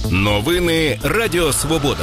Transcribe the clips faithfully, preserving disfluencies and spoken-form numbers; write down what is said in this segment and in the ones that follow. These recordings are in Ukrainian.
Новини Радіо Свобода.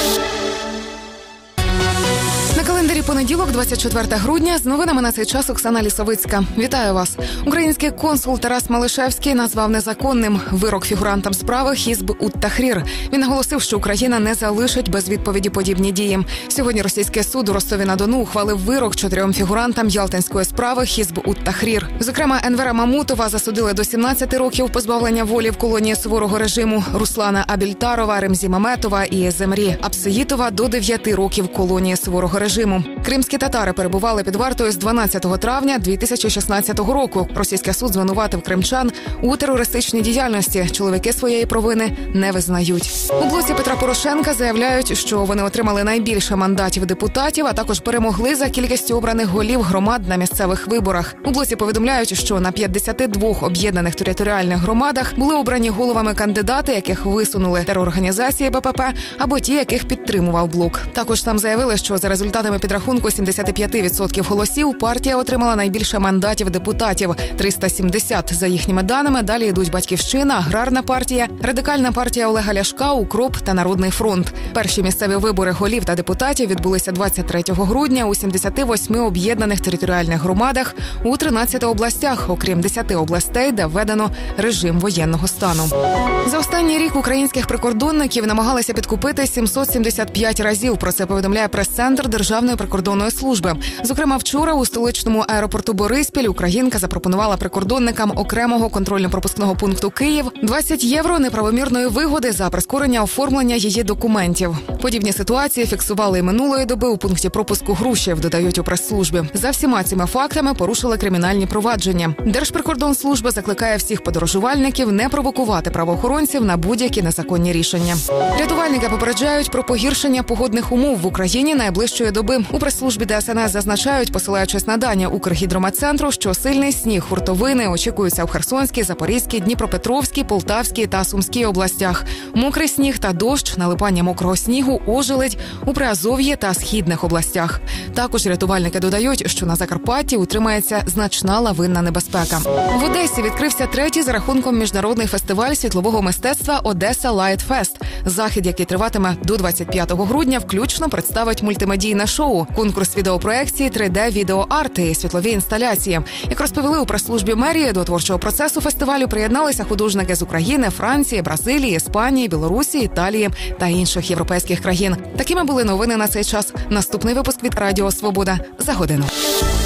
На календарі понеділок, двадцять четверте грудня, з новинами на цей час Оксана Лісовицька. Вітаю вас. Український консул Тарас Малишевський назвав незаконним вирок фігурантам справи Хізб ут-Тахрір. Він наголосив, що Україна не залишить без відповіді подібні дії. Сьогодні російський суд у Ростові-на-Дону ухвалив вирок чотирьом фігурантам ялтинської справи Хізб ут-Тахрір. Зокрема, Енвера Мамутова засудили до сімнадцяти років позбавлення волі в колонії суворого режиму, Руслана Абільтарова, Ремзі Маметова і Земрі Апсеїтова до дев'яти років колонії суворого режиму. Кримські татари перебували під вартою з дванадцятого травня дві тисячі шістнадцятого року. Російський суд звинуватив кримчан у терористичній діяльності. Чоловіки своєї провини не визнають. У блоці Петра Порошенка заявляють, що вони отримали найбільше мандатів депутатів, а також перемогли за кількістю обраних голів громад на місцевих виборах. У блоці повідомляють, що на п'ятдесяти двох об'єднаних територіальних громадах були обрані головами кандидати, яких висунули терорганізації БПП, або ті, яких підтримував блок. Також там заявили, що за результатами підрахунку сімдесят п'ять відсотків голосів партія отримала найбільше мандатів депутатів – триста сімдесят. За їхніми даними, далі йдуть Батьківщина, Аграрна партія, Радикальна партія Олега Ляшка, УКРОП та Народний фронт. Перші місцеві вибори голів та депутатів відбулися двадцять третього грудня у сімдесяти восьми об'єднаних територіальних громадах у тринадцяти областях, окрім десяти областей, де введено режим воєнного стану. За останній рік українських прикордонників намагалися підкупити сімсот сімдесят п'ять разів. Про це повідомляє прес-центр Державної прикордонної служби. Зокрема, вчора у столичному аеропорту Бориспіль українка запропонувала прикордонникам окремого контрольно-пропускного пункту Київ двадцять євро неправомірної вигоди за прискорення оформлення її документів. Подібні ситуації фіксували і минулої доби у пункті пропуску Грушів, додають у прес-службі. За всіма цими фактами порушили кримінальні провадження. Держприкордонслужба закликає всіх подорожувальників не провокувати правоохоронців на будь-які незаконні рішення. Рятувальники попереджають про погіршення погодних умов в Україні найближчої доби. У прес-службі ДСНС зазначають, посилаючись на дані Укргідрометцентру, що сильний сніг, хуртовини очікуються в Херсонській, Запорізькій, Дніпропетровській, Полтавській та Сумській областях. Мокрий сніг та дощ, налипання мокрого снігу, ожеледь у Приазов'ї та Східних областях. Також рятувальники додають, що на Закарпатті утримається значна лавинна небезпека. В Одесі відкрився третій за рахунком міжнародний фестиваль світлового мистецтва «Одеса Лайт Фест». Захід, який триватиме до двадцять п'ятого грудня, включно представить мультимедійне шоу, конкурс відеопроекції, три де-відеоарти і світлові інсталяції. Як розповіли у прес-службі мерії, до творчого процесу фестивалю приєдналися художники з України, Франції, Бразилії, Іспанії, Білорусі, Італії та інших європейських країн. Такими були новини на цей час. Наступний випуск від Радіо Свобода за годину.